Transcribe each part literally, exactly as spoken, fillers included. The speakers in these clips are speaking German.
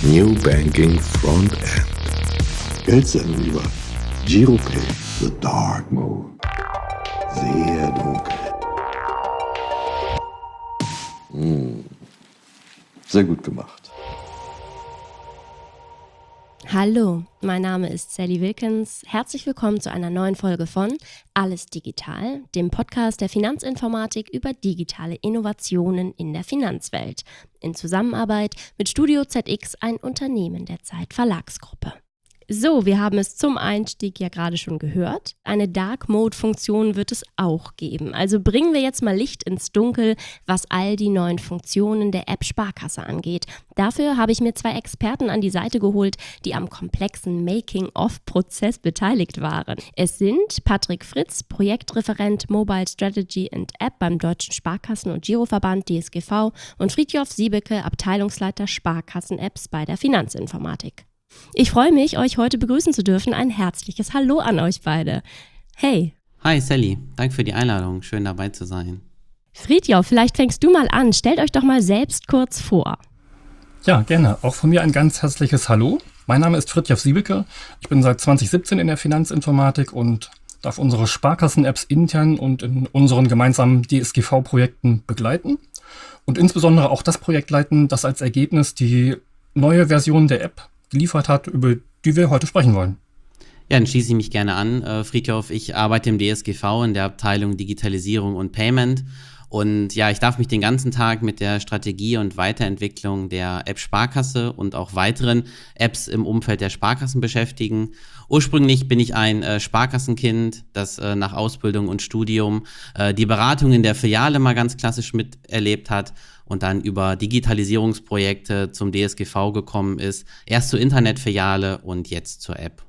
New Banking Front-End. Geld senden über Giropay, The Dark Mode. Sehr dunkel. Hm. Sehr gut gemacht. Hallo, mein Name ist Sally Wilkens. Herzlich willkommen zu einer neuen Folge von Alles Digital, dem Podcast der Finanzinformatik über digitale Innovationen in der Finanzwelt. In Zusammenarbeit mit Studio Z X, ein Unternehmen der Zeit Verlagsgruppe. So, wir haben es zum Einstieg ja gerade schon gehört. Eine Dark-Mode-Funktion wird es auch geben. Also bringen wir jetzt mal Licht ins Dunkel, was all die neuen Funktionen der App Sparkasse angeht. Dafür habe ich mir zwei Experten an die Seite geholt, die am komplexen Making-of-Prozess beteiligt waren. Es sind Patrick Fritz, Projektreferent Mobile Strategy and App beim Deutschen Sparkassen- und Giroverband D S G V und Fridtjof Siebeke, Abteilungsleiter Sparkassen-Apps bei der Finanzinformatik. Ich freue mich, euch heute begrüßen zu dürfen. Ein herzliches Hallo an euch beide. Hey. Hi Sally, danke für die Einladung. Schön dabei zu sein. Fridtjof, vielleicht fängst du mal an. Stellt euch doch mal selbst kurz vor. Ja, gerne. Auch von mir ein ganz herzliches Hallo. Mein Name ist Fridtjof Siebeke. Ich bin seit zwanzig siebzehn in der Finanzinformatik und darf unsere Sparkassen-Apps intern und in unseren gemeinsamen D S G V-Projekten begleiten. Und insbesondere auch das Projekt leiten, das als Ergebnis die neue Version der App geliefert hat, über die wir heute sprechen wollen. Ja, dann schließe ich mich gerne an. Äh, Fridtjof, ich arbeite im D S G V in der Abteilung Digitalisierung und Payment. Und ja, ich darf mich den ganzen Tag mit der Strategie und Weiterentwicklung der App Sparkasse und auch weiteren Apps im Umfeld der Sparkassen beschäftigen. Ursprünglich bin ich ein äh, Sparkassenkind, das äh, nach Ausbildung und Studium äh, die Beratung in der Filiale mal ganz klassisch miterlebt hat und dann über Digitalisierungsprojekte zum D S G V gekommen ist. Erst zur Internetfiliale und jetzt zur App.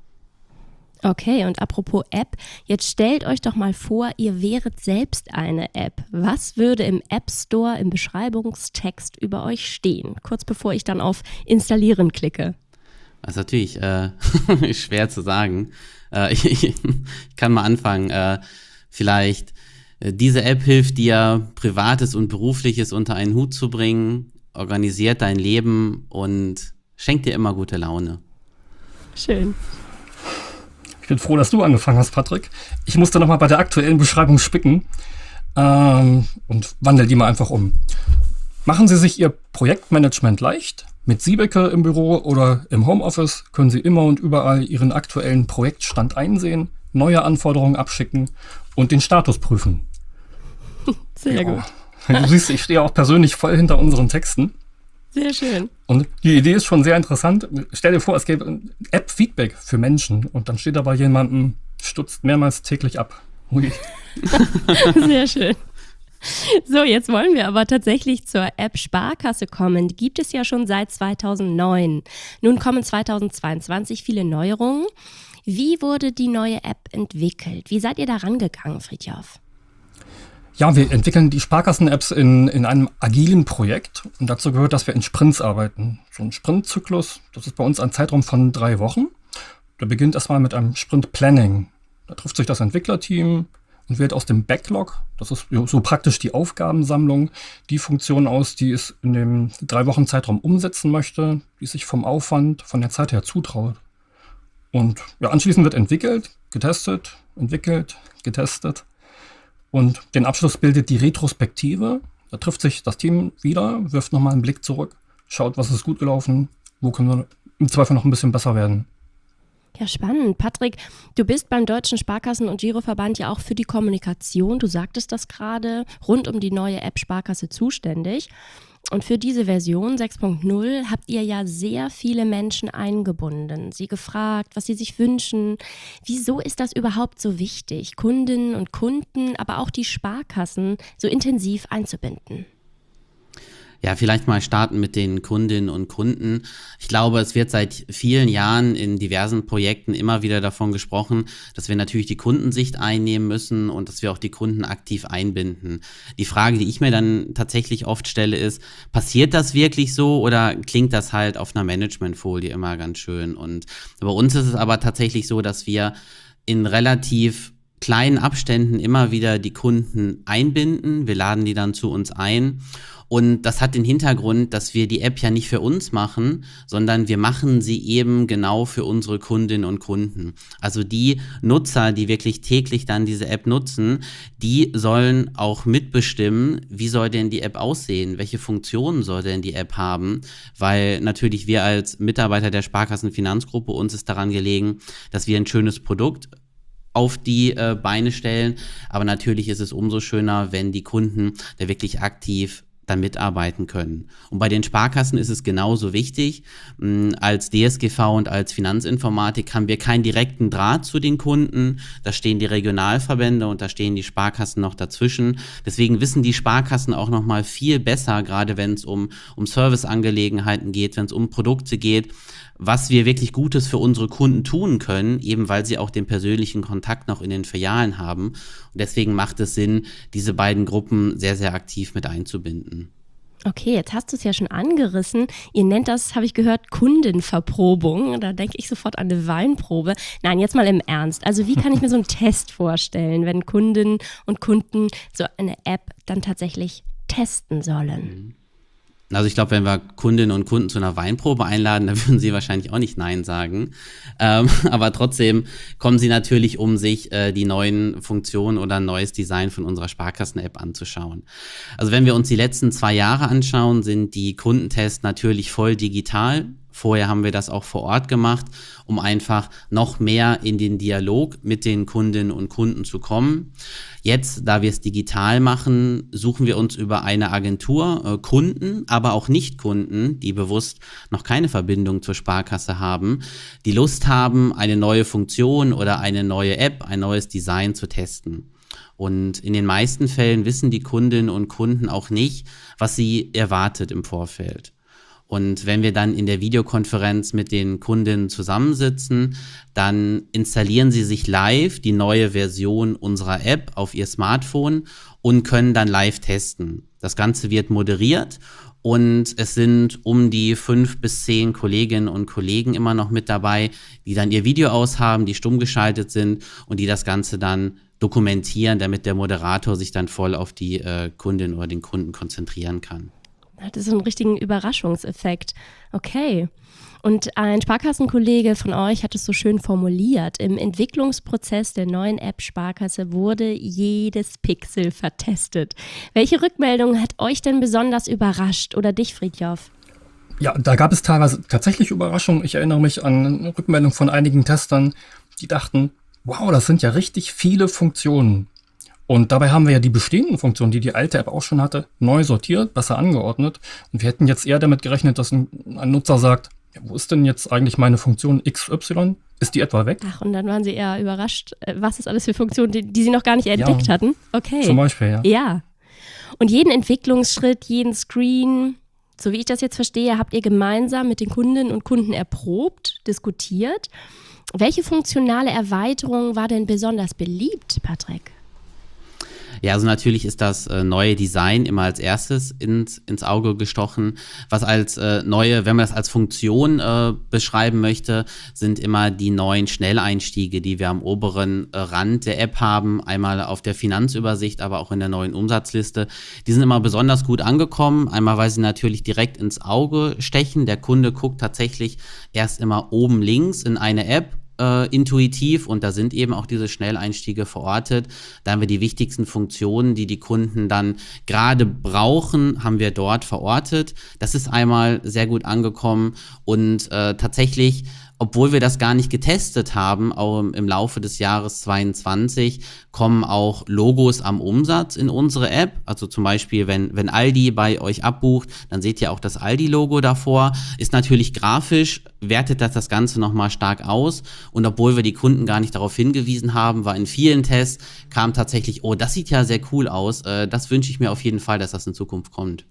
Okay, und apropos App, jetzt stellt euch doch mal vor, ihr wäret selbst eine App. Was würde im App Store im Beschreibungstext über euch stehen? Kurz bevor ich dann auf Installieren klicke. Das ist natürlich äh, schwer zu sagen. Äh, ich, ich kann mal anfangen. Äh, vielleicht, äh, diese App hilft dir, Privates und Berufliches unter einen Hut zu bringen, organisiert dein Leben und schenkt dir immer gute Laune. Schön. Ich bin froh, dass du angefangen hast, Patrick. Ich musste nochmal bei der aktuellen Beschreibung spicken ähm, und wandel die mal einfach um. Machen Sie sich Ihr Projektmanagement leicht. Mit Siebeke im Büro oder im Homeoffice können Sie immer und überall Ihren aktuellen Projektstand einsehen, neue Anforderungen abschicken und den Status prüfen. Sehr ja. gut. Du siehst, ich stehe auch persönlich voll hinter unseren Texten. Sehr schön. Und die Idee ist schon sehr interessant. Stell dir vor, es gäbe ein App-Feedback für Menschen und dann steht da bei jemandem, stutzt mehrmals täglich ab. Ui. Sehr schön. So, jetzt wollen wir aber tatsächlich zur App Sparkasse kommen. Die gibt es ja schon seit zweitausendneun. Nun kommen zweitausendzweiundzwanzig viele Neuerungen. Wie wurde die neue App entwickelt? Wie seid ihr da rangegangen, Fridtjof? Ja, wir entwickeln die Sparkassen-Apps in, in einem agilen Projekt und dazu gehört, dass wir in Sprints arbeiten. So ein Sprintzyklus, das ist bei uns ein Zeitraum von drei Wochen. Der beginnt erstmal mit einem Sprint-Planning. Da trifft sich das Entwicklerteam und wählt aus dem Backlog, das ist so praktisch die Aufgabensammlung, die Funktion aus, die es in dem drei Wochen Zeitraum umsetzen möchte, die sich vom Aufwand, von der Zeit her zutraut. Und ja, anschließend wird entwickelt, getestet, entwickelt, getestet. Und den Abschluss bildet die Retrospektive. Da trifft sich das Team wieder, wirft nochmal einen Blick zurück, schaut, was ist gut gelaufen, wo können wir im Zweifel noch ein bisschen besser werden. Ja, spannend. Patrick, du bist beim Deutschen Sparkassen- und Giroverband ja auch für die Kommunikation, du sagtest das gerade, rund um die neue App Sparkasse zuständig. Und für diese Version sechs Punkt null habt ihr ja sehr viele Menschen eingebunden, sie gefragt, was sie sich wünschen. Wieso ist das überhaupt so wichtig, Kundinnen und Kunden, aber auch die Sparkassen so intensiv einzubinden? Ja, vielleicht mal starten mit den Kundinnen und Kunden. Ich glaube, es wird seit vielen Jahren in diversen Projekten immer wieder davon gesprochen, dass wir natürlich die Kundensicht einnehmen müssen und dass wir auch die Kunden aktiv einbinden. Die Frage, die ich mir dann tatsächlich oft stelle, ist, passiert das wirklich so oder klingt das halt auf einer Managementfolie immer ganz schön? Und bei uns ist es aber tatsächlich so, dass wir in relativ kleinen Abständen immer wieder die Kunden einbinden. Wir laden die dann zu uns ein. Und das hat den Hintergrund, dass wir die App ja nicht für uns machen, sondern wir machen sie eben genau für unsere Kundinnen und Kunden. Also die Nutzer, die wirklich täglich dann diese App nutzen, die sollen auch mitbestimmen, wie soll denn die App aussehen, welche Funktionen soll denn die App haben, weil natürlich wir als Mitarbeiter der Sparkassenfinanzgruppe, uns ist daran gelegen, dass wir ein schönes Produkt auf die äh, Beine stellen, aber natürlich ist es umso schöner, wenn die Kunden da wirklich aktiv dann mitarbeiten können. Und bei den Sparkassen ist es genauso wichtig. Als D S G V und als Finanzinformatik haben wir keinen direkten Draht zu den Kunden. Da stehen die Regionalverbände und da stehen die Sparkassen noch dazwischen. Deswegen wissen die Sparkassen auch noch mal viel besser, gerade wenn es um, um Serviceangelegenheiten geht, wenn es um Produkte geht, was wir wirklich Gutes für unsere Kunden tun können, eben weil sie auch den persönlichen Kontakt noch in den Filialen haben. Und deswegen macht es Sinn, diese beiden Gruppen sehr, sehr aktiv mit einzubinden. Okay, jetzt hast du es ja schon angerissen. Ihr nennt das, habe ich gehört, Kundenverprobung. Da denke ich sofort an eine Weinprobe. Nein, jetzt mal im Ernst. Also wie kann ich mir so einen Test vorstellen, wenn Kundinnen und Kunden so eine App dann tatsächlich testen sollen? Also ich glaube, wenn wir Kundinnen und Kunden zu einer Weinprobe einladen, dann würden sie wahrscheinlich auch nicht Nein sagen. Ähm, aber trotzdem kommen sie natürlich, um sich äh, die neuen Funktionen oder ein neues Design von unserer Sparkassen-App anzuschauen. Also wenn wir uns die letzten zwei Jahre anschauen, sind die Kundentests natürlich voll digital. Vorher haben wir das auch vor Ort gemacht, um einfach noch mehr in den Dialog mit den Kundinnen und Kunden zu kommen. Jetzt, da wir es digital machen, suchen wir uns über eine Agentur äh, Kunden, aber auch Nicht-Kunden, die bewusst noch keine Verbindung zur Sparkasse haben, die Lust haben, eine neue Funktion oder eine neue App, ein neues Design zu testen. Und in den meisten Fällen wissen die Kundinnen und Kunden auch nicht, was sie erwartet im Vorfeld. Und wenn wir dann in der Videokonferenz mit den Kundinnen zusammensitzen, dann installieren sie sich live die neue Version unserer App auf ihr Smartphone und können dann live testen. Das Ganze wird moderiert und es sind um die fünf bis zehn Kolleginnen und Kollegen immer noch mit dabei, die dann ihr Video aushaben, die stumm geschaltet sind und die das Ganze dann dokumentieren, damit der Moderator sich dann voll auf die äh, Kundin oder den Kunden konzentrieren kann. Das ist so einen richtigen Überraschungseffekt. Okay. Und ein Sparkassenkollege von euch hat es so schön formuliert. Im Entwicklungsprozess der neuen App Sparkasse wurde jedes Pixel vertestet. Welche Rückmeldung hat euch denn besonders überrascht oder dich, Fridtjof? Ja, da gab es teilweise tatsächlich Überraschungen. Ich erinnere mich an Rückmeldungen von einigen Testern, die dachten, wow, das sind ja richtig viele Funktionen. Und dabei haben wir ja die bestehenden Funktionen, die die alte App auch schon hatte, neu sortiert, besser angeordnet. Und wir hätten jetzt eher damit gerechnet, dass ein, ein Nutzer sagt, ja, wo ist denn jetzt eigentlich meine Funktion X Y? Ist die etwa weg? Ach, und dann waren sie eher überrascht, was es alles für Funktionen, die, die sie noch gar nicht entdeckt ja, hatten. Okay. Zum Beispiel, ja. Ja. Und jeden Entwicklungsschritt, jeden Screen, so wie ich das jetzt verstehe, habt ihr gemeinsam mit den Kundinnen und Kunden erprobt, diskutiert. Welche funktionale Erweiterung war denn besonders beliebt, Patrick? Ja, also natürlich ist das äh, neue Design immer als erstes ins, ins Auge gestochen. Was als äh, neue, wenn man das als Funktion äh, beschreiben möchte, sind immer die neuen Schnelleinstiege, die wir am oberen äh, Rand der App haben. Einmal auf der Finanzübersicht, aber auch in der neuen Umsatzliste. Die sind immer besonders gut angekommen. Einmal, weil sie natürlich direkt ins Auge stechen. Der Kunde guckt tatsächlich erst immer oben links in eine App, Äh, intuitiv, und da sind eben auch diese Schnelleinstiege verortet. Da haben wir die wichtigsten Funktionen, die die Kunden dann gerade brauchen, haben wir dort verortet. Das ist einmal sehr gut angekommen und äh, tatsächlich, obwohl wir das gar nicht getestet haben, auch im, im Laufe des Jahres zweiundzwanzig, kommen auch Logos am Umsatz in unsere App. Also zum Beispiel, wenn, wenn Aldi bei euch abbucht, dann seht ihr auch das Aldi-Logo davor. Ist natürlich grafisch, wertet das das Ganze nochmal stark aus. Und obwohl wir die Kunden gar nicht darauf hingewiesen haben, war in vielen Tests, kam tatsächlich, oh, das sieht ja sehr cool aus. Äh, das wünsche ich mir auf jeden Fall, dass das in Zukunft kommt.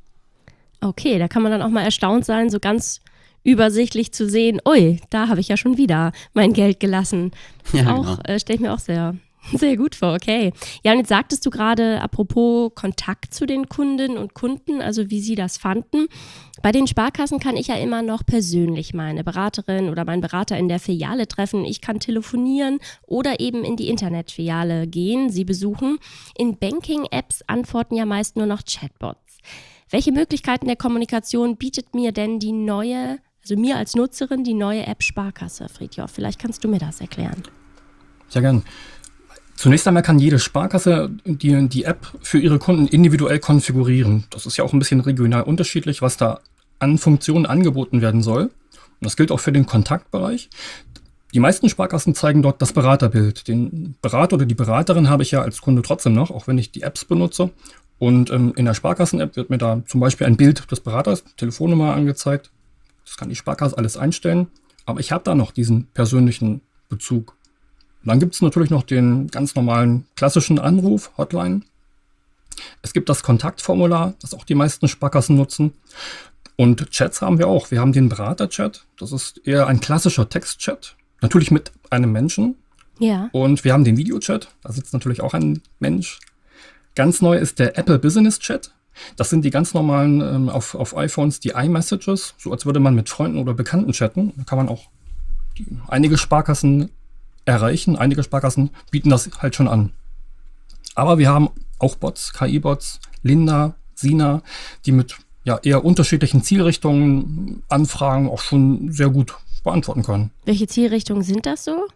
Okay, da kann man dann auch mal erstaunt sein, so ganz übersichtlich zu sehen, ui, da habe ich ja schon wieder mein Geld gelassen. Das Ja, auch, genau. äh, stelle ich mir auch sehr Sehr gut vor, okay. Ja, und jetzt sagtest du gerade, apropos Kontakt zu den Kundinnen und Kunden, also wie sie das fanden. Bei den Sparkassen kann ich ja immer noch persönlich meine Beraterin oder meinen Berater in der Filiale treffen. Ich kann telefonieren oder eben in die Internetfiliale gehen, sie besuchen. In Banking-Apps antworten ja meist nur noch Chatbots. Welche Möglichkeiten der Kommunikation bietet mir denn die neue, also mir als Nutzerin, die neue App Sparkasse, Fridtjof? Vielleicht kannst du mir das erklären. Sehr gern. Zunächst einmal kann jede Sparkasse die, die App für ihre Kunden individuell konfigurieren. Das ist ja auch ein bisschen regional unterschiedlich, was da an Funktionen angeboten werden soll. Und das gilt auch für den Kontaktbereich. Die meisten Sparkassen zeigen dort das Beraterbild. Den Berater oder die Beraterin habe ich ja als Kunde trotzdem noch, auch wenn ich die Apps benutze. Und ähm, in der Sparkassen-App wird mir da zum Beispiel ein Bild des Beraters, Telefonnummer angezeigt. Das kann die Sparkasse alles einstellen. Aber ich habe da noch diesen persönlichen Bezug. Und dann gibt es natürlich noch den ganz normalen klassischen Anruf, Hotline. Es gibt das Kontaktformular, das auch die meisten Sparkassen nutzen. Und Chats haben wir auch. Wir haben den Berater-Chat. Das ist eher ein klassischer Textchat. Natürlich mit einem Menschen. Ja. Und wir haben den Videochat. Da sitzt natürlich auch ein Mensch. Ganz neu ist der Apple Business Chat. Das sind die ganz normalen ähm, auf, auf iPhones, die iMessages. So als würde man mit Freunden oder Bekannten chatten. Da kann man auch die, einige Sparkassen erreichen. Einige Sparkassen bieten das halt schon an. Aber wir haben auch Bots, K I-Bots, Linda, Sina, die mit ja, eher unterschiedlichen Zielrichtungen Anfragen auch schon sehr gut beantworten können. Welche Zielrichtungen sind das so?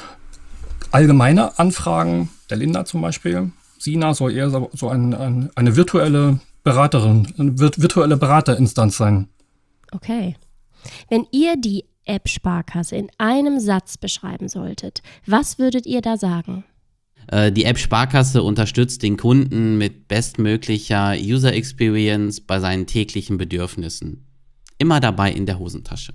Allgemeine Anfragen, der Linda zum Beispiel. Sina soll eher so, so ein, ein, eine virtuelle Beraterin, eine virtuelle Beraterinstanz sein. Okay. Wenn ihr die App Sparkasse in einem Satz beschreiben solltet, was würdet ihr da sagen? Die App Sparkasse unterstützt den Kunden mit bestmöglicher User Experience bei seinen täglichen Bedürfnissen. Immer dabei in der Hosentasche.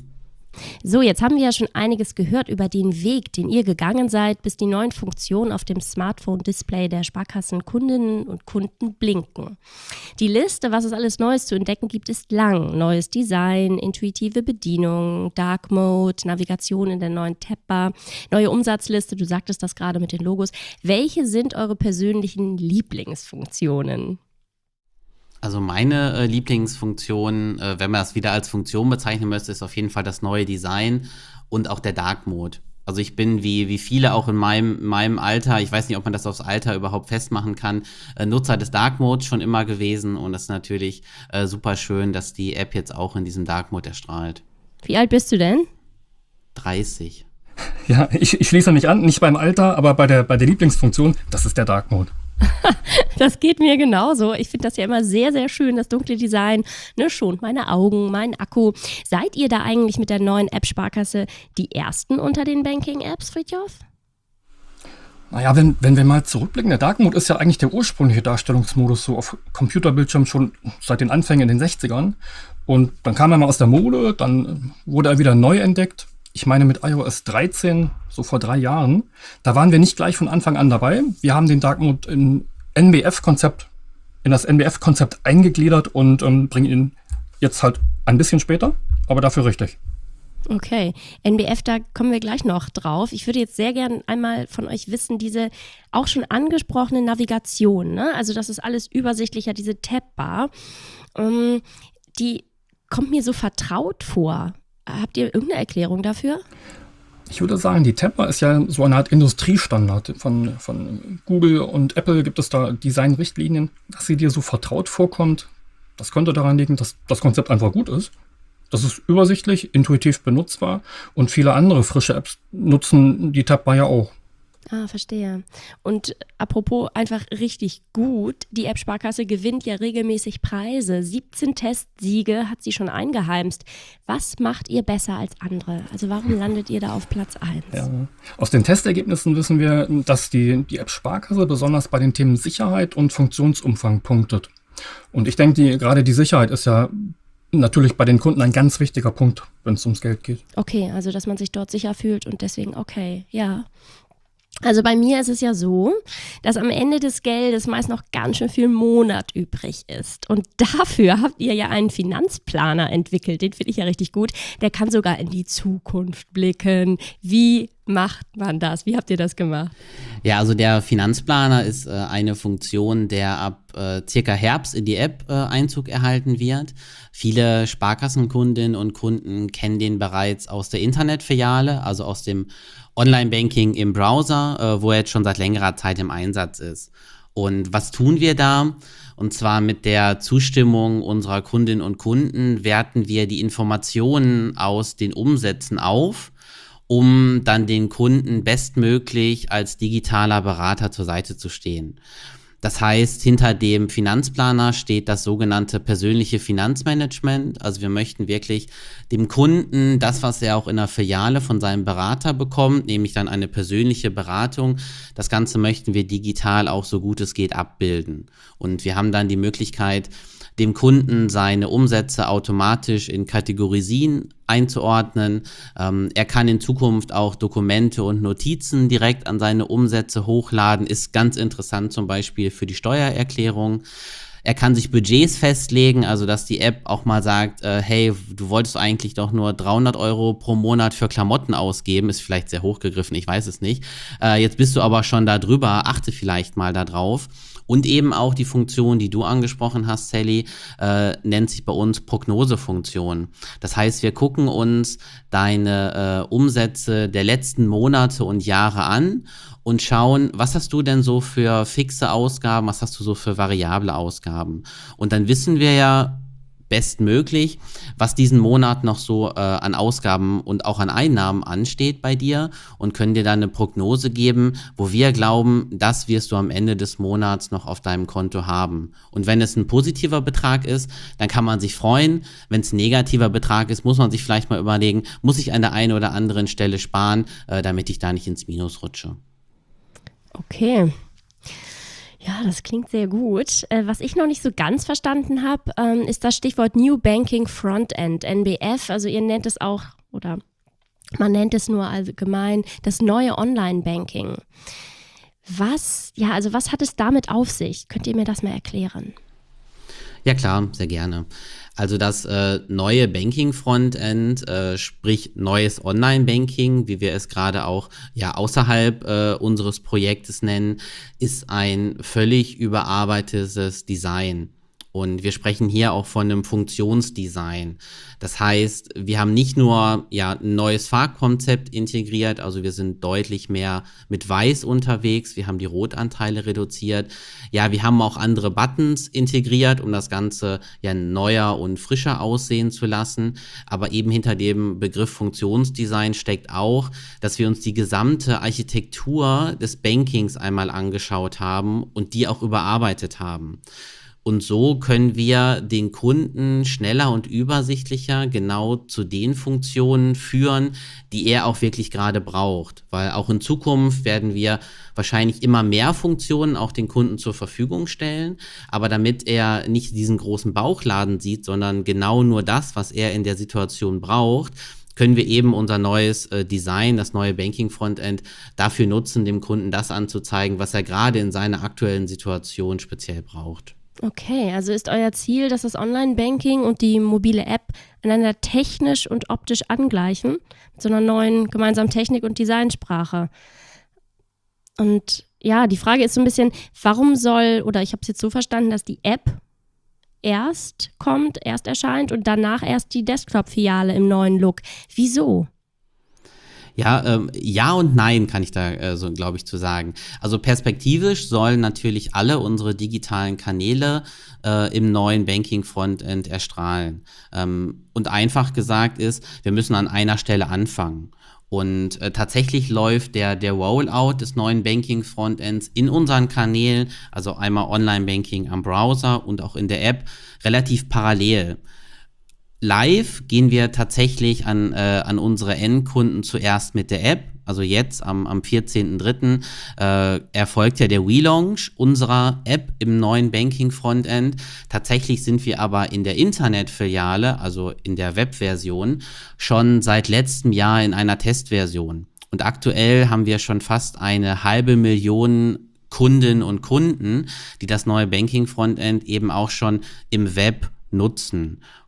So, jetzt haben wir ja schon einiges gehört über den Weg, den ihr gegangen seid, bis die neuen Funktionen auf dem Smartphone-Display der Sparkassenkundinnen und Kunden blinken. Die Liste, was es alles Neues zu entdecken gibt, ist lang. Neues Design, intuitive Bedienung, Dark Mode, Navigation in der neuen Tab-Bar, neue Umsatzliste, du sagtest das gerade mit den Logos. Welche sind eure persönlichen Lieblingsfunktionen? Also meine äh, Lieblingsfunktion, äh, wenn man das wieder als Funktion bezeichnen möchte, ist auf jeden Fall das neue Design und auch der Dark Mode. Also ich bin wie, wie viele auch in meinem, meinem Alter, ich weiß nicht, ob man das aufs Alter überhaupt festmachen kann, äh, Nutzer des Dark Modes schon immer gewesen und es ist natürlich äh, super schön, dass die App jetzt auch in diesem Dark Mode erstrahlt. Wie alt bist du denn? dreißig. Ja, ich, ich schließe mich an, nicht beim Alter, aber bei der, bei der Lieblingsfunktion, das ist der Dark Mode. Das geht mir genauso. Ich finde das ja immer sehr, sehr schön, das dunkle Design. Ne, schont meine Augen, meinen Akku. Seid ihr da eigentlich mit der neuen App Sparkasse die Ersten unter den Banking-Apps, Fridtjof? Naja, wenn, wenn wir mal zurückblicken, der Dark Mode ist ja eigentlich der ursprüngliche Darstellungsmodus so auf Computerbildschirmen schon seit den Anfängen in den sechzigern. Und dann kam er mal aus der Mode, dann wurde er wieder neu entdeckt. Ich meine mit i O S dreizehn, so vor drei Jahren, da waren wir nicht gleich von Anfang an dabei. Wir haben den Dark Mode in N B F-Konzept, in das N B F-Konzept eingegliedert und ähm, bringen ihn jetzt halt ein bisschen später, aber dafür richtig. Okay, N B F, da kommen wir gleich noch drauf. Ich würde jetzt sehr gern einmal von euch wissen, diese auch schon angesprochene Navigation, ne? Also das ist alles übersichtlicher, diese Tab-Bar, ähm, die kommt mir so vertraut vor. Habt ihr irgendeine Erklärung dafür? Ich würde sagen, die Tab-Bar ist ja so eine Art Industriestandard. Von, von Google und Apple gibt es da Designrichtlinien, dass sie dir so vertraut vorkommt. Das könnte daran liegen, dass das Konzept einfach gut ist. Das ist übersichtlich, intuitiv benutzbar und viele andere frische Apps nutzen die Tab-Bar ja auch. Ah, verstehe. Und apropos einfach richtig gut, die App Sparkasse gewinnt ja regelmäßig Preise. siebzehn Testsiege hat sie schon eingeheimst. Was macht ihr besser als andere? Also warum landet ihr da auf Platz eins? Ja. Aus den Testergebnissen wissen wir, dass die, die App Sparkasse besonders bei den Themen Sicherheit und Funktionsumfang punktet. Und ich denke, die, gerade die Sicherheit ist ja natürlich bei den Kunden ein ganz wichtiger Punkt, wenn es ums Geld geht. Okay, also dass man sich dort sicher fühlt und deswegen okay, ja. Also bei mir ist es ja so, dass am Ende des Geldes meist noch ganz schön viel Monat übrig ist. Und dafür habt ihr ja einen Finanzplaner entwickelt. Den finde ich ja richtig gut. Der kann sogar in die Zukunft blicken. Wie macht man das? Wie habt ihr das gemacht? Ja, also der Finanzplaner ist äh, eine Funktion, der ab äh, circa Herbst in die App äh, Einzug erhalten wird. Viele Sparkassenkundinnen und Kunden kennen den bereits aus der Internetfiliale, also aus dem Online-Banking im Browser, äh, wo er jetzt schon seit längerer Zeit im Einsatz ist. Und was tun wir da? Und zwar mit der Zustimmung unserer Kundinnen und Kunden werten wir die Informationen aus den Umsätzen auf, um dann den Kunden bestmöglich als digitaler Berater zur Seite zu stehen. Das heißt, hinter dem Finanzplaner steht das sogenannte persönliche Finanzmanagement. Also wir möchten wirklich dem Kunden das, was er auch in der Filiale von seinem Berater bekommt, nämlich dann eine persönliche Beratung. Das Ganze möchten wir digital auch so gut es geht abbilden. Und wir haben dann die Möglichkeit, dem Kunden seine Umsätze automatisch in Kategorien einzuordnen. Ähm, er kann in Zukunft auch Dokumente und Notizen direkt an seine Umsätze hochladen. Ist ganz interessant zum Beispiel für die Steuererklärung. Er kann sich Budgets festlegen, also dass die App auch mal sagt, äh, hey, du wolltest eigentlich doch nur dreihundert Euro pro Monat für Klamotten ausgeben, ist vielleicht sehr hochgegriffen, ich weiß es nicht. Äh, jetzt bist du aber schon da drüber, achte vielleicht mal da drauf. Und eben auch die Funktion, die du angesprochen hast, Sally, äh, nennt sich bei uns Prognosefunktion. Das heißt, wir gucken uns deine äh, Umsätze der letzten Monate und Jahre an und schauen, was hast du denn so für fixe Ausgaben, was hast du so für variable Ausgaben. Und dann wissen wir ja bestmöglich, was diesen Monat noch so äh, an Ausgaben und auch an Einnahmen ansteht bei dir und können dir dann eine Prognose geben, wo wir glauben, das wirst du am Ende des Monats noch auf deinem Konto haben. Und wenn es ein positiver Betrag ist, dann kann man sich freuen. Wenn es ein negativer Betrag ist, muss man sich vielleicht mal überlegen, muss ich an der einen oder anderen Stelle sparen, äh, damit ich da nicht ins Minus rutsche. Okay. Ja, das klingt sehr gut. Äh, was ich noch nicht so ganz verstanden habe, ähm, ist das Stichwort New Banking Frontend, N B F. Also ihr nennt es auch, oder man nennt es nur allgemein, das neue Online-Banking. Was, ja, also was hat es damit auf sich? Könnt ihr mir das mal erklären? Ja klar, sehr gerne. Also das äh, neue Banking-Frontend, äh, sprich neues Online-Banking, wie wir es gerade auch ja außerhalb äh, unseres Projektes nennen, ist ein völlig überarbeitetes Design. Und wir sprechen hier auch von einem Funktionsdesign. Das heißt, wir haben nicht nur ja, ein neues Farbkonzept integriert, also wir sind deutlich mehr mit Weiß unterwegs, wir haben die Rotanteile reduziert. Ja, wir haben auch andere Buttons integriert, um das Ganze ja neuer und frischer aussehen zu lassen. Aber eben hinter dem Begriff Funktionsdesign steckt auch, dass wir uns die gesamte Architektur des Bankings einmal angeschaut haben und die auch überarbeitet haben. Und so können wir den Kunden schneller und übersichtlicher genau zu den Funktionen führen, die er auch wirklich gerade braucht. Weil auch in Zukunft werden wir wahrscheinlich immer mehr Funktionen auch den Kunden zur Verfügung stellen. Aber damit er nicht diesen großen Bauchladen sieht, sondern genau nur das, was er in der Situation braucht, können wir eben unser neues äh, Design, das neue Banking-Frontend dafür nutzen, dem Kunden das anzuzeigen, was er gerade in seiner aktuellen Situation speziell braucht. Okay, also ist euer Ziel, dass das Online-Banking und die mobile App einander technisch und optisch angleichen, mit so einer neuen gemeinsamen Technik- und Designsprache. Und ja, die Frage ist so ein bisschen, warum soll, oder ich habe es jetzt so verstanden, dass die App erst kommt, erst erscheint und danach erst die Desktop-Filiale im neuen Look. Wieso? Ja, ähm, ja und nein kann ich da äh, so, glaube ich, zu sagen. Also perspektivisch sollen natürlich alle unsere digitalen Kanäle äh, im neuen Banking-Frontend erstrahlen. Ähm, und einfach gesagt ist, wir müssen an einer Stelle anfangen. Und äh, tatsächlich läuft der, der Rollout des neuen Banking-Frontends in unseren Kanälen, also einmal Online-Banking am Browser und auch in der App, relativ parallel. Live gehen wir tatsächlich an, äh, an unsere Endkunden zuerst mit der App. Also jetzt am, am vierzehnten dritten äh, erfolgt ja der Relaunch unserer App im neuen Banking-Frontend. Tatsächlich sind wir aber in der Internetfiliale, also in der Webversion, schon seit letztem Jahr in einer Testversion. Und aktuell haben wir schon fast eine halbe Million Kundinnen und Kunden, die das neue Banking-Frontend eben auch schon im Web nutzen.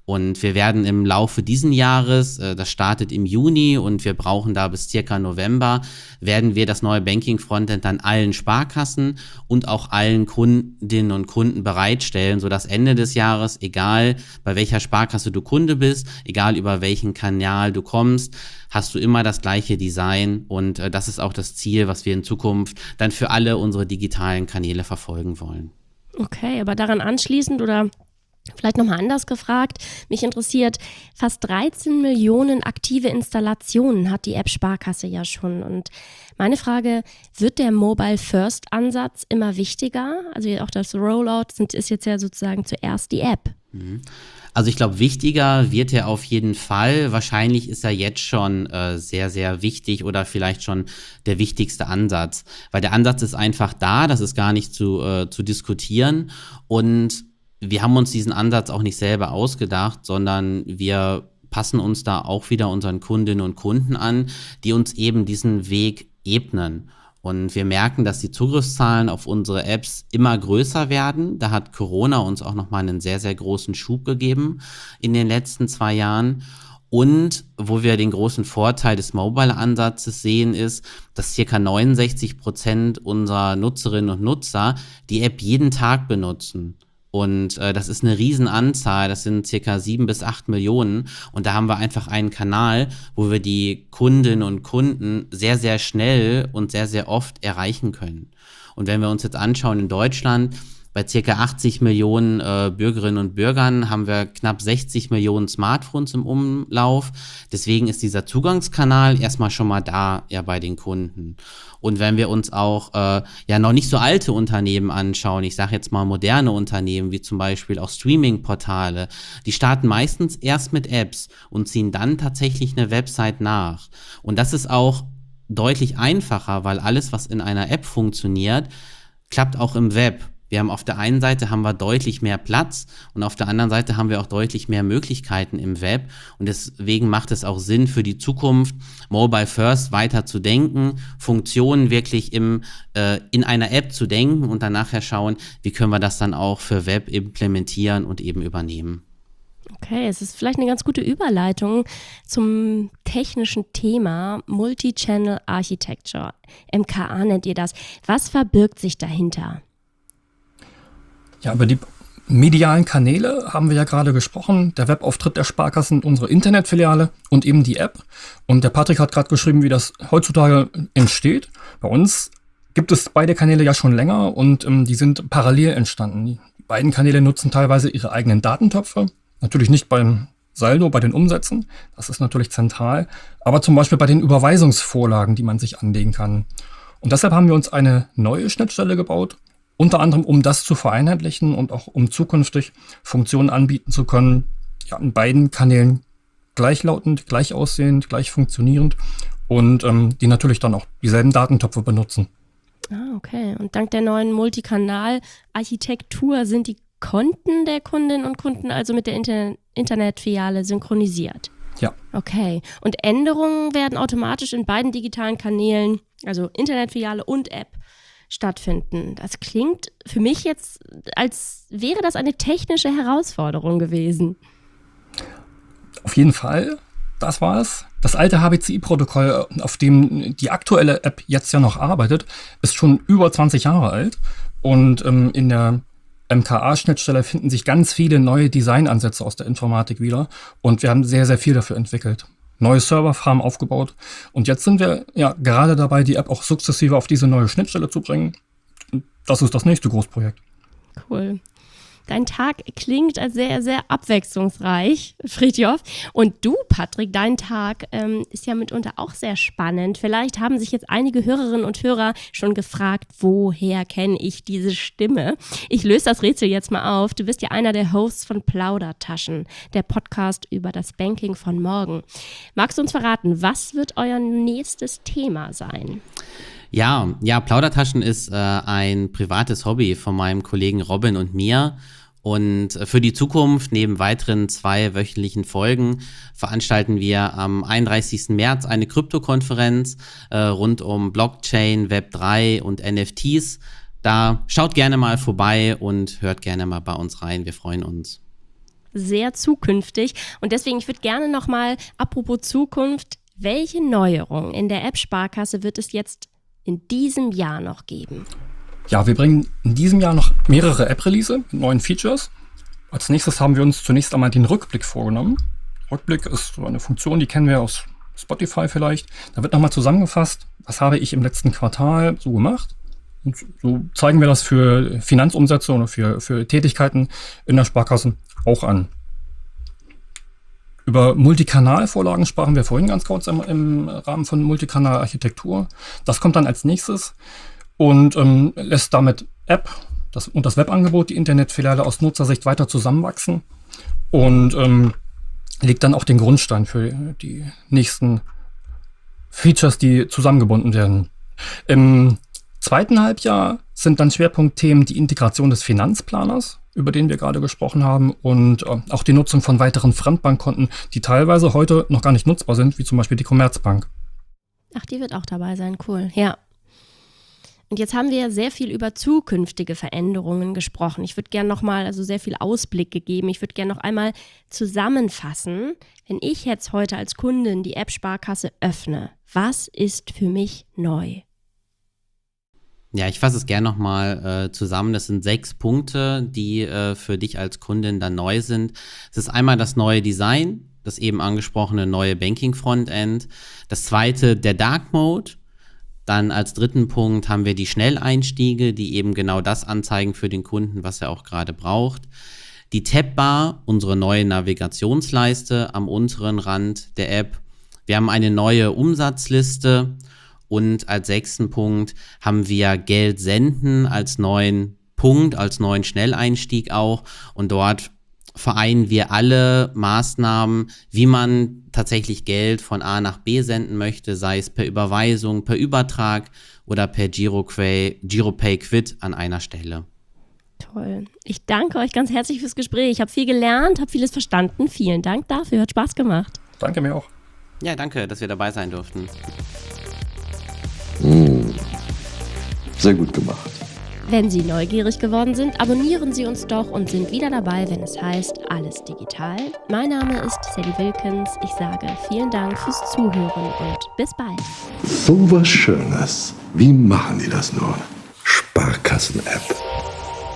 Und wir werden im Laufe diesen Jahres, äh, das startet im Juni und wir brauchen da bis circa November, werden wir das neue Banking-Frontend dann allen Sparkassen und auch allen Kundinnen und Kunden bereitstellen, sodass Ende des Jahres, egal bei welcher Sparkasse du Kunde bist, egal über welchen Kanal du kommst, hast du immer das gleiche Design und äh, das ist auch das Ziel, was wir in Zukunft dann für alle unsere digitalen Kanäle verfolgen wollen. Okay, aber daran anschließend oder vielleicht nochmal anders gefragt, mich interessiert, fast dreizehn Millionen aktive Installationen hat die App Sparkasse ja schon. Und meine Frage, wird der Mobile-First-Ansatz immer wichtiger? Also auch das Rollout sind, ist jetzt ja sozusagen zuerst die App. Also ich glaube, wichtiger wird er auf jeden Fall. Wahrscheinlich ist er jetzt schon äh, sehr, sehr wichtig oder vielleicht schon der wichtigste Ansatz. Weil der Ansatz ist einfach da, das ist gar nicht zu, äh, zu diskutieren. Und wir haben uns diesen Ansatz auch nicht selber ausgedacht, sondern wir passen uns da auch wieder unseren Kundinnen und Kunden an, die uns eben diesen Weg ebnen. Und wir merken, dass die Zugriffszahlen auf unsere Apps immer größer werden. Da hat Corona uns auch nochmal einen sehr, sehr großen Schub gegeben in den letzten zwei Jahren. Und wo wir den großen Vorteil des Mobile-Ansatzes sehen, ist, dass ca. neunundsechzig Prozent unserer Nutzerinnen und Nutzer die App jeden Tag benutzen. Und äh, das ist eine Riesenanzahl, das sind circa sieben bis acht Millionen. Und da haben wir einfach einen Kanal, wo wir die Kundinnen und Kunden sehr, sehr schnell und sehr, sehr oft erreichen können. Und wenn wir uns jetzt anschauen in Deutschland, bei circa achtzig Millionen äh, Bürgerinnen und Bürgern haben wir knapp sechzig Millionen Smartphones im Umlauf. Deswegen ist dieser Zugangskanal erstmal schon mal da, ja, bei den Kunden. Und wenn wir uns auch äh, ja noch nicht so alte Unternehmen anschauen, ich sage jetzt mal moderne Unternehmen, wie zum Beispiel auch Streaming-Portale, die starten meistens erst mit Apps und ziehen dann tatsächlich eine Website nach. Und das ist auch deutlich einfacher, weil alles, was in einer App funktioniert, klappt auch im Web. Wir haben auf der einen Seite haben wir deutlich mehr Platz und auf der anderen Seite haben wir auch deutlich mehr Möglichkeiten im Web und deswegen macht es auch Sinn für die Zukunft, Mobile First weiter zu denken, Funktionen wirklich im, äh, in einer App zu denken und dann nachher schauen, wie können wir das dann auch für Web implementieren und eben übernehmen. Okay, es ist vielleicht eine ganz gute Überleitung zum technischen Thema Multi-Channel Architecture. M K A nennt ihr das. Was verbirgt sich dahinter? Ja, über die medialen Kanäle haben wir ja gerade gesprochen. Der Webauftritt der Sparkassen, unsere Internetfiliale und eben die App. Und der Patrick hat gerade geschrieben, wie das heutzutage entsteht. Bei uns gibt es beide Kanäle ja schon länger und ähm, die sind parallel entstanden. Die beiden Kanäle nutzen teilweise ihre eigenen Datentöpfe. Natürlich nicht beim Saldo, bei den Umsätzen. Das ist natürlich zentral. Aber zum Beispiel bei den Überweisungsvorlagen, die man sich anlegen kann. Und deshalb haben wir uns eine neue Schnittstelle gebaut. Unter anderem, um das zu vereinheitlichen und auch um zukünftig Funktionen anbieten zu können, ja, in beiden Kanälen gleichlautend, gleich aussehend, gleich funktionierend und ähm, die natürlich dann auch dieselben Datentöpfe benutzen. Ah, okay. Und dank der neuen Multikanal-Architektur sind die Konten der Kundinnen und Kunden also mit der Inter- Internetfiliale synchronisiert? Ja. Okay. Und Änderungen werden automatisch in beiden digitalen Kanälen, also Internetfiliale und App, stattfinden. Das klingt für mich jetzt, als wäre das eine technische Herausforderung gewesen. Auf jeden Fall, das war es. Das alte H B C I-Protokoll, auf dem die aktuelle App jetzt ja noch arbeitet, ist schon über zwanzig Jahre alt. Und ähm, in der M K A-Schnittstelle finden sich ganz viele neue Designansätze aus der Informatik wieder. Und wir haben sehr, sehr viel dafür entwickelt. Neue Serverfarmen aufgebaut. Und jetzt sind wir ja gerade dabei, die App auch sukzessive auf diese neue Schnittstelle zu bringen. Das ist das nächste Großprojekt. Cool. Dein Tag klingt als sehr, sehr abwechslungsreich, Fridtjof. Und du, Patrick, dein Tag ähm, ist ja mitunter auch sehr spannend. Vielleicht haben sich jetzt einige Hörerinnen und Hörer schon gefragt, woher kenne ich diese Stimme? Ich löse das Rätsel jetzt mal auf. Du bist ja einer der Hosts von Plaudertaschen, der Podcast über das Banking von morgen. Magst du uns verraten, was wird euer nächstes Thema sein? Ja, ja, Plaudertaschen ist äh, ein privates Hobby von meinem Kollegen Robin und mir. Und für die Zukunft, neben weiteren zwei wöchentlichen Folgen, veranstalten wir am einunddreißigsten März eine Krypto-Konferenz äh, rund um Blockchain, Web drei und N F Ts. Da schaut gerne mal vorbei und hört gerne mal bei uns rein. Wir freuen uns. sehr zukünftig. Und deswegen, ich würde gerne nochmal, apropos Zukunft, welche Neuerungen in der App Sparkasse wird es jetzt in diesem Jahr noch geben? Ja, wir bringen in diesem Jahr noch mehrere App-Release mit neuen Features. Als nächstes haben wir uns zunächst einmal den Rückblick vorgenommen. Rückblick ist so eine Funktion, die kennen wir aus Spotify vielleicht. Da wird nochmal zusammengefasst, was habe ich im letzten Quartal so gemacht. Und so zeigen wir das für Finanzumsätze oder für, für Tätigkeiten in der Sparkasse auch an. Über Multikanalvorlagen sprachen wir vorhin ganz kurz im, im Rahmen von Multikanalarchitektur. Das kommt dann als nächstes und ähm, lässt damit App das, und das Webangebot, die Internetfiliale aus Nutzersicht weiter zusammenwachsen und ähm, legt dann auch den Grundstein für die nächsten Features, die zusammengebunden werden. Im zweiten Halbjahr sind dann Schwerpunktthemen die Integration des Finanzplaners, über den wir gerade gesprochen haben, und äh, auch die Nutzung von weiteren Fremdbankkonten, die teilweise heute noch gar nicht nutzbar sind, wie zum Beispiel die Commerzbank. Ach, die wird auch dabei sein, cool, ja. Und jetzt haben wir ja sehr viel über zukünftige Veränderungen gesprochen. Ich würde gerne nochmal, also sehr viel Ausblick gegeben. Ich würde gerne noch einmal zusammenfassen, wenn ich jetzt heute als Kundin die App Sparkasse öffne, was ist für mich neu? Ja, ich fasse es gerne nochmal äh, zusammen. Das sind sechs Punkte, die äh, für dich als Kundin dann neu sind. Es ist einmal das neue Design, das eben angesprochene neue Banking-Frontend. Das zweite, der Dark Mode. Dann als dritten Punkt haben wir die Schnelleinstiege, die eben genau das anzeigen für den Kunden, was er auch gerade braucht. Die Tab-Bar, unsere neue Navigationsleiste am unteren Rand der App. Wir haben eine neue Umsatzliste. Und als sechsten Punkt haben wir Geld senden als neuen Punkt, als neuen Schnelleinstieg auch. Und dort vereinen wir alle Maßnahmen, wie man tatsächlich Geld von A nach B senden möchte, sei es per Überweisung, per Übertrag oder per GiroPay, GiroPay Quid an einer Stelle. Toll. Ich danke euch ganz herzlich fürs Gespräch. Ich habe viel gelernt, habe vieles verstanden. Vielen Dank dafür. Hat Spaß gemacht. Danke mir auch. Ja, danke, dass wir dabei sein durften. Mmh. Sehr gut gemacht. Wenn Sie neugierig geworden sind, abonnieren Sie uns doch und sind wieder dabei, wenn es heißt Alles Digital. Mein Name ist Sally Wilkens. Ich sage vielen Dank fürs Zuhören und bis bald. So was Schönes. Wie machen die das nur? Sparkassen-App.